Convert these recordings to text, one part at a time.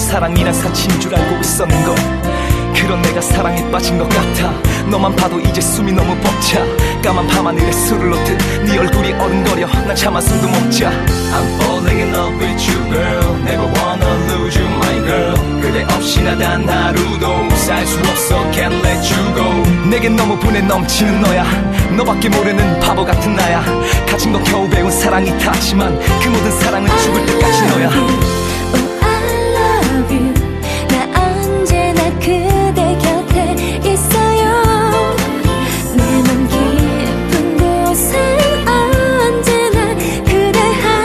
사랑이란 사치인 줄 알고 있었는걸. 그런 내가 사랑에 빠진 것 같아. 너만 봐도 이제 숨이 너무 벅차. 까만 밤하늘에 술을 놓듯 네 얼굴이 어른거려. 난 차마 숨도 못 자. I'm falling in love with you girl. Never wanna lose you my girl. 그대 없이 나 단 하루도 살 수 없어. Can't let you go. 내겐 너무 분에 넘치는 너야. 너밖에 모르는 바보 같은 나야. 가진 건 겨우 배운 사랑이 닿지만 그 모든 사랑은 죽을 때까지 너야. 그대 곁에 있어요. 내 맘 깊은 곳엔 언제나 그대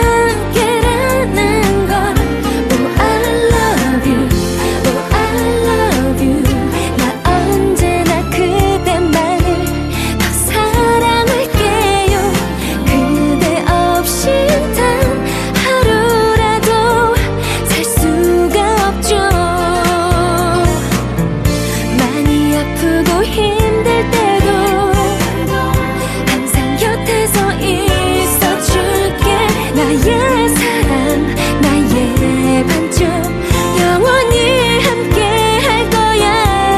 함께라는 걸. Oh I love you, oh I love you. 나 언제나 그대만을 더 사랑할게요. 그대 없이 단 하루라도 살 수가 없죠. 아프고 힘들 때도 항상 곁에서 있어줄게. 나의 사랑, 나의 반쪽, 영원히 함께 할 거야.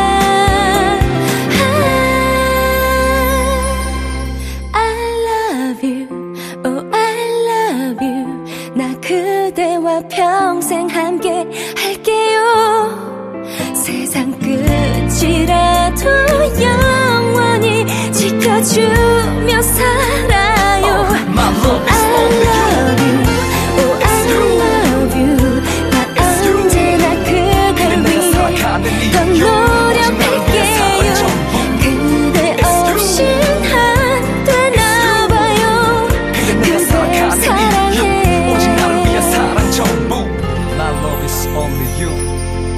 I love you, oh I love you. 나 그대와 평생 함께 할게요. 세상 끝이라도 영원히 지켜주며 살아요. Oh, I love you, oh I love you. 나 언제나 그댈 위해 더 노력할게요. 그대 없인 안 되나 봐요. 그대 사랑해. 오직 나를 위한 사랑 전부. My love is only you.